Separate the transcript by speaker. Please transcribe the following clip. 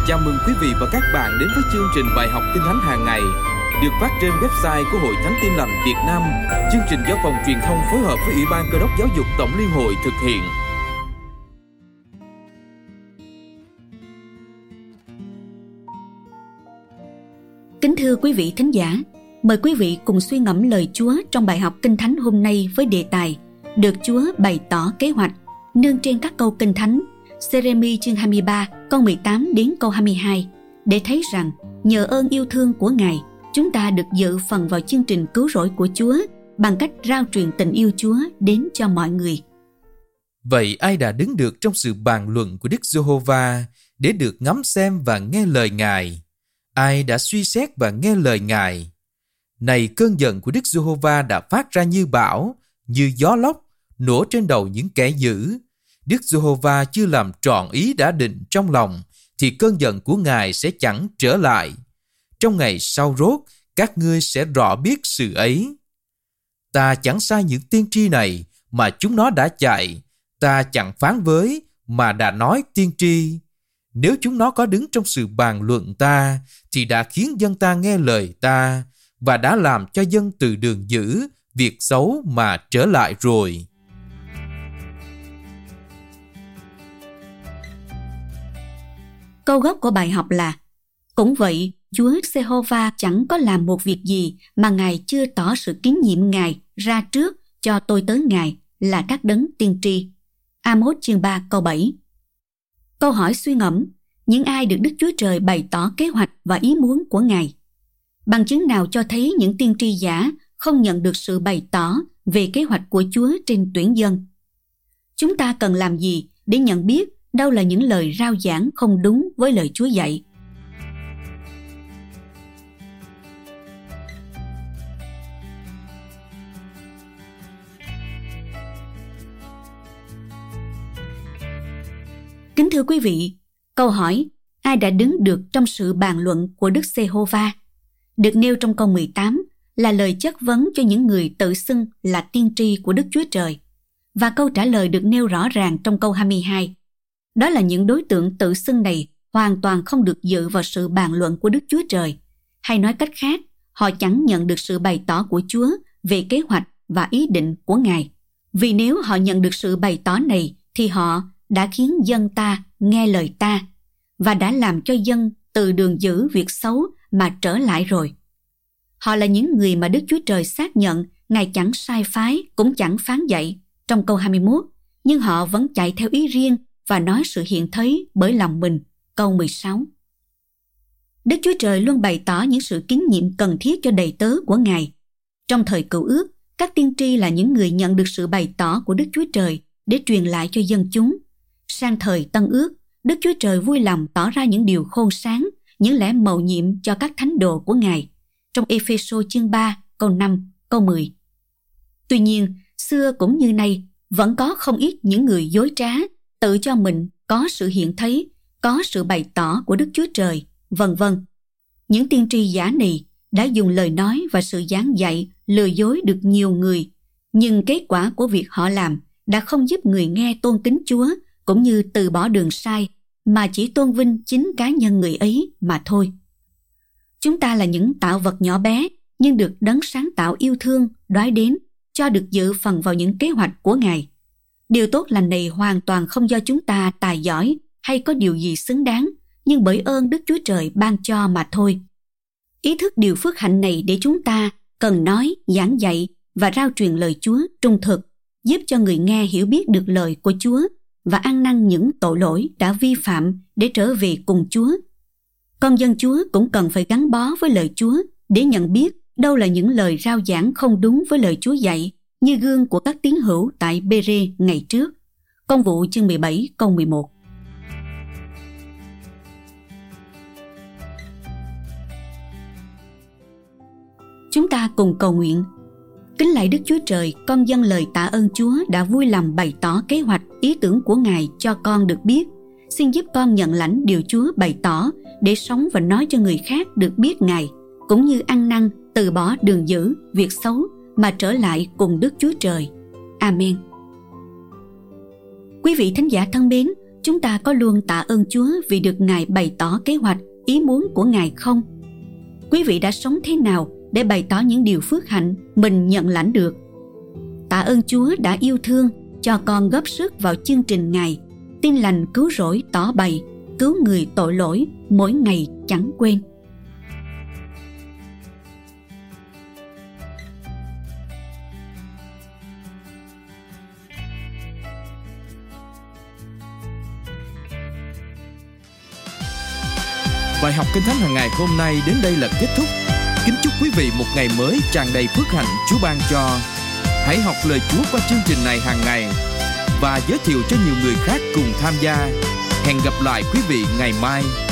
Speaker 1: Chào mừng quý vị và các bạn đến với chương trình bài học Kinh Thánh hàng ngày được phát trên website của Hội Thánh Tin Lành Việt Nam. Chương trình do Phòng Truyền thông phối hợp với Ủy ban Cơ đốc Giáo dục Tổng Liên hội thực hiện.
Speaker 2: Kính thưa quý vị thính giả, mời quý vị cùng suy ngẫm lời Chúa trong bài học Kinh Thánh hôm nay với đề tài được Chúa bày tỏ kế hoạch, nương trên các câu Kinh Thánh Giê-rê-mi chương 23 câu 18 đến câu 22, để thấy rằng nhờ ơn yêu thương của Ngài, chúng ta được dự phần vào chương trình cứu rỗi của Chúa bằng cách rao truyền tình yêu Chúa đến cho mọi người.
Speaker 1: Vậy ai đã đứng được trong sự bàn luận của Đức Giê-hô-va để được ngắm xem và nghe lời Ngài? Ai đã suy xét và nghe lời Ngài? Này, cơn giận của Đức Giê-hô-va đã phát ra như bão, như gió lốc, nổ trên đầu những kẻ dữ. Đức Giê-hô-va chưa làm trọn ý đã định trong lòng, thì cơn giận của Ngài sẽ chẳng trở lại. Trong ngày sau rốt, các ngươi sẽ rõ biết sự ấy. Ta chẳng sai những tiên tri này, mà chúng nó đã chạy. Ta chẳng phán với, mà đã nói tiên tri. Nếu chúng nó có đứng trong sự bàn luận ta, thì đã khiến dân ta nghe lời ta, và đã làm cho dân từ đường dữ, việc xấu mà trở lại rồi.
Speaker 2: Câu gốc của bài học là: cũng vậy, Chúa Giê-hô-va chẳng có làm một việc gì mà Ngài chưa tỏ sự tín nhiệm Ngài ra trước cho tôi tớ Ngài là các đấng tiên tri. Amos chương 3 câu 7. Câu hỏi suy ngẫm: những ai được Đức Chúa Trời bày tỏ kế hoạch và ý muốn của Ngài? Bằng chứng nào cho thấy những tiên tri giả không nhận được sự bày tỏ về kế hoạch của Chúa trên tuyển dân? Chúng ta cần làm gì để nhận biết đâu là những lời rao giảng không đúng với lời Chúa dạy? Kính thưa quý vị, câu hỏi ai đã đứng được trong sự bàn luận của Đức Giê-hô-va được nêu trong câu 18 là lời chất vấn cho những người tự xưng là tiên tri của Đức Chúa Trời, và câu trả lời được nêu rõ ràng trong câu 22. Đó là những đối tượng tự xưng này hoàn toàn không được dự vào sự bàn luận của Đức Chúa Trời, hay nói cách khác, họ chẳng nhận được sự bày tỏ của Chúa về kế hoạch và ý định của Ngài. Vì nếu họ nhận được sự bày tỏ này, thì họ đã khiến dân ta nghe lời ta, và đã làm cho dân từ đường dữ việc xấu mà trở lại rồi. Họ là những người mà Đức Chúa Trời xác nhận Ngài chẳng sai phái, cũng chẳng phán dạy trong câu 21, nhưng họ vẫn chạy theo ý riêng và nói sự hiện thấy bởi lòng mình, câu 16. Đức Chúa Trời luôn bày tỏ những sự tín nhiệm cần thiết cho đầy tớ của Ngài. Trong thời Cựu Ước, các tiên tri là những người nhận được sự bày tỏ của Đức Chúa Trời để truyền lại cho dân chúng. Sang thời Tân Ước, Đức Chúa Trời vui lòng tỏ ra những điều khôn sáng, những lẽ mầu nhiệm cho các thánh đồ của Ngài, trong Ê-phê-sô chương 3, câu 5, câu 10. Tuy nhiên, xưa cũng như nay, vẫn có không ít những người dối trá, tự cho mình có sự hiện thấy, có sự bày tỏ của Đức Chúa Trời, vân vân. Những tiên tri giả này đã dùng lời nói và sự giảng dạy lừa dối được nhiều người, nhưng kết quả của việc họ làm đã không giúp người nghe tôn kính Chúa, cũng như từ bỏ đường sai, mà chỉ tôn vinh chính cá nhân người ấy mà thôi. Chúng ta là những tạo vật nhỏ bé, nhưng được đấng sáng tạo yêu thương đoái đến, cho được dự phần vào những kế hoạch của Ngài. Điều tốt lành này hoàn toàn không do chúng ta tài giỏi hay có điều gì xứng đáng, nhưng bởi ơn Đức Chúa Trời ban cho mà thôi. Ý thức điều phước hạnh này để chúng ta cần nói, giảng dạy và rao truyền lời Chúa trung thực, giúp cho người nghe hiểu biết được lời của Chúa và ăn năn những tội lỗi đã vi phạm để trở về cùng Chúa. Con dân Chúa cũng cần phải gắn bó với lời Chúa để nhận biết đâu là những lời rao giảng không đúng với lời Chúa dạy, như gương của các tín hữu tại Bê-rê ngày trước. Công vụ chương 17 câu 11. Chúng ta cùng cầu nguyện. Kính lạy Đức Chúa Trời, con dâng lời tạ ơn Chúa đã vui lòng bày tỏ kế hoạch, ý tưởng của Ngài cho con được biết. Xin giúp con nhận lãnh điều Chúa bày tỏ để sống và nói cho người khác được biết Ngài, cũng như ăn năn, từ bỏ đường dữ, việc xấu mà trở lại cùng Đức Chúa Trời. Amen. Quý vị thính giả thân mến, chúng ta có luôn tạ ơn Chúa vì được Ngài bày tỏ kế hoạch, ý muốn của Ngài không? Quý vị đã sống thế nào để bày tỏ những điều phước hạnh mình nhận lãnh được? Tạ ơn Chúa đã yêu thương cho con góp sức vào chương trình Ngài, tin lành cứu rỗi tỏ bày, cứu người tội lỗi mỗi ngày chẳng quên.
Speaker 1: Bài học Kinh Thánh hàng ngày hôm nay đến đây là kết thúc. Kính chúc quý vị một ngày mới tràn đầy phước hạnh Chúa ban cho. Hãy học lời Chúa qua chương trình này hàng ngày và giới thiệu cho nhiều người khác cùng tham gia. Hẹn gặp lại quý vị ngày mai.